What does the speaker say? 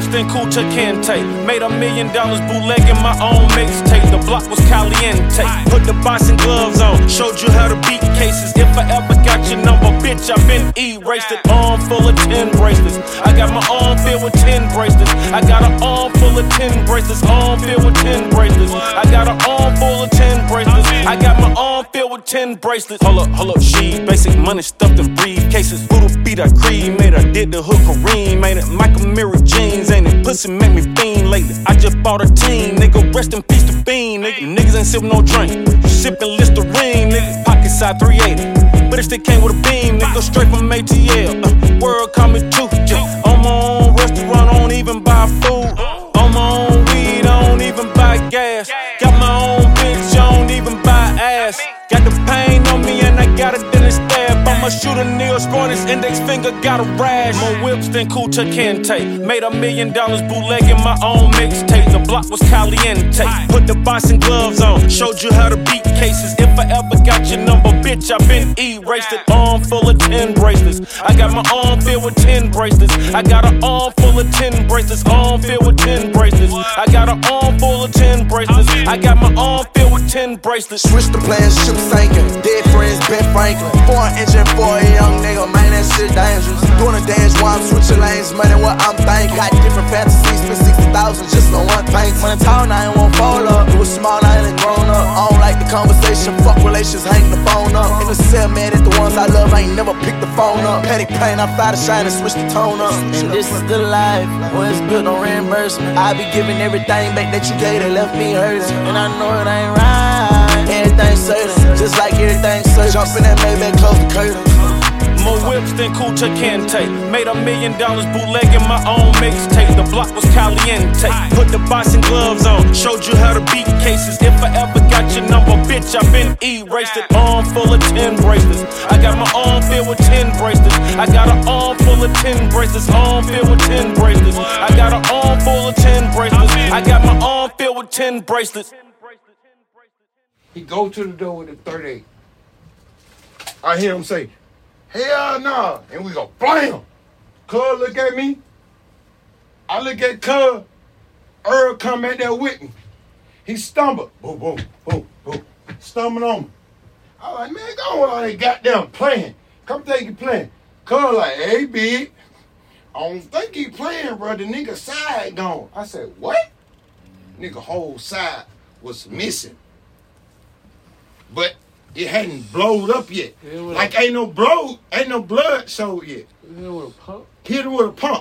whips, then Kuta Kente. Made $1 million bootlegging my own mixtape. The block was caliente. Put the boxing gloves on, showed you how to beat cases. If I ever got your number, bitch, I've been erased it. Arm full of 10 bracelets. I got my arm filled with 10 bracelets. I got an arm full of 10 bracelets. Arm filled with 10 bracelets. I got an arm full of 10 bracelets. I got my arm filled with 10 bracelets. Hold up, she basic money stuffed in briefcases. Voodoo beat I cream, made her did the hook Kareem, made it Michael Mirror jeans, ain't it? Pussy make me fiend lately. I just bought a team, nigga. Rest in peace to Bean, nigga. Niggas ain't sippin' no drink, sippin' Listerine, nigga. Pocket side 380, but it still came with a beam, nigga. Straight from ATL. World call me too. On my own restaurant, I don't even buy food. On my own weed, I don't even buy gas. Got my own bitch, I don't even buy ass. Got the pain on me and I got a dentist stab. I'ma shoot a Neil Sportis index finger, got a rash. More whips than Kuta Kente. Made $1 million bootlegging my own mixtape. The block was caliente. Put the boxing gloves on, showed you how to beat cases. If I ever got your number, bitch, I've been erased it. Arm full of 10 bracelets. I got my arm filled with 10 bracelets. I got an arm full of 10 bracelets. Arm filled with 10 bracelets. I got an arm full of 10 bracelets. I got my arm filled with 10 bracelets. Switch the plans, ship sinking. Dead friends, Ben Franklin. 4-engine for a young nigga, man, that shit dangerous. Doing a dance while I'm switching lanes, money what I'm thinking. Got different fantasies, spent 60,000 just on one thing. Money tall, now I won't fall up. It was small, I ain't grown up. I don't like the conversation, fuck relations, hang the phone up. In the cell, man, at the ones I love, I ain't never picked the phone up. Petty pain, I fly to shine and switch the tone up. And this is the life, when it's good, no reimbursement. I be giving everything back that you gave that left me hurting. And I know it ain't right, everything's certain, just like everything's certain. Jump in that Maybach, close the curtain. More whips than Kuta Kente. Made $1 million bootlegging my own mixtape. The block was caliente. Put the boxing gloves on, showed you how to beat cases. If I ever got your number, bitch, I've been erased it. Arm full of 10 bracelets. I got my arm filled with 10 bracelets. I got an arm full of 10 bracelets. Arm filled with 10 bracelets. I got an arm full of 10 bracelets. I got my arm filled with 10 bracelets. He go to the door with a 38. I hear him say, hell nah. And we go, blam. Cuz look at me. I look at Cuz. Earl come at there with me. He stumbled. Boom, boom, boom, boom. Stumbling on me. I was like, man, go on all that goddamn playing. Come think you playing. Cuz like, hey, big. I don't think he playing, bro. The nigga side gone. I said, what? Nigga whole side was missing. But it hadn't blowed up yet. Like ain't no blood showed yet. Hit him with a pump. Hit him with a pump.